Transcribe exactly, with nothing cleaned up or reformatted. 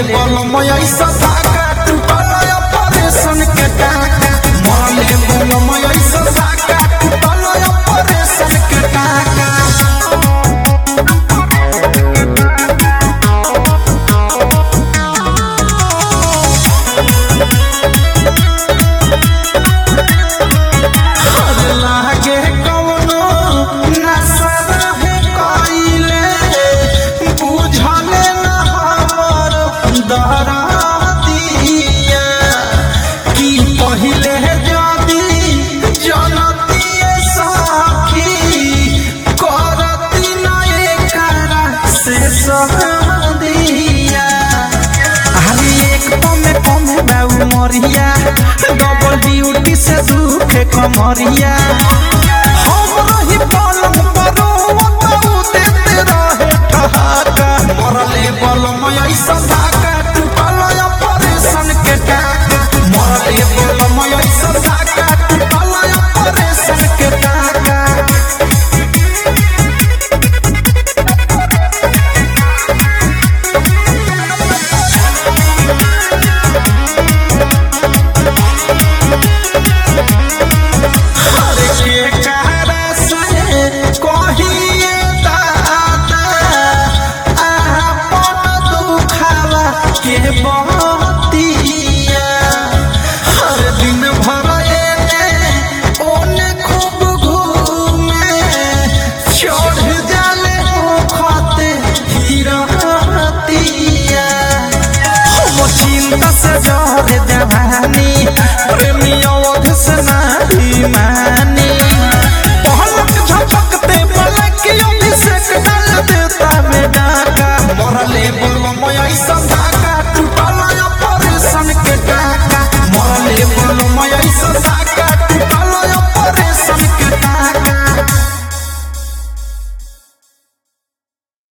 बलमय ऐसा धागा टूटल ऑपरेशन के टाका मरले बलमय ऐसा धागा टूटल ऑपरेशन के टाका लागे कवनो नशा रहे कइले बुझले न हमर दरदिया कि पहिले जदी जनतिए सखी करती न एकरा से सहदिया हरी एक पमे पमे बाऊ मरिया डबल ड्यूटी से दुखे कमरिया हम रही पलंग पर बताऊ देते रहे ठहाका मरले बलमय ऐसा धागा टूटल ऑपरेशन के टाका मरले बलमय ऐसा धागा टूटल ऑपरेशन के टाका हर दिन भर ओने खूब घूमे चढ़ जाले खाते हीरतिया हम चिंता से जहरे जवानी प्रेमी अवध से नहीं मानी पहलक झपकते पलक अभिषेक डाल देता में